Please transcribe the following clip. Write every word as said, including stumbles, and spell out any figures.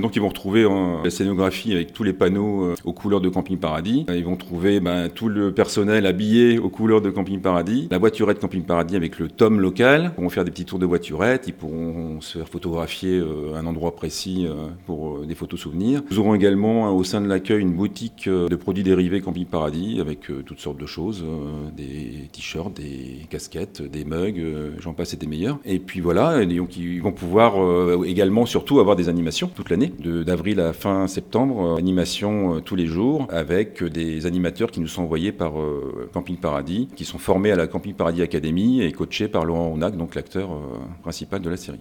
Donc ils vont retrouver hein, la scénographie avec tous les panneaux euh, aux couleurs de Camping Paradis. Ils vont trouver ben, tout le personnel habillé aux couleurs de Camping Paradis. La voiturette Camping Paradis avec le tome local. Ils pourront faire des petits tours de voiturette. Ils pourront se faire photographier euh, un endroit précis euh, pour euh, des photos souvenirs. Nous aurons également hein, au sein de l'accueil une boutique euh, de produits dérivés Camping Paradis avec euh, toutes sortes de choses. Euh, des t-shirts, des casquettes, des mugs, euh, j'en passe et des meilleurs. Et puis voilà, et donc ils vont pouvoir euh, également surtout avoir des animations toute l'année, de, d'avril à fin septembre, euh, animations euh, tous les jours, avec euh, des animateurs qui nous sont envoyés par euh, Camping Paradis, qui sont formés à la Camping Paradis Academy et coachés par Laurent Rounac, donc l'acteur euh, principal de la série.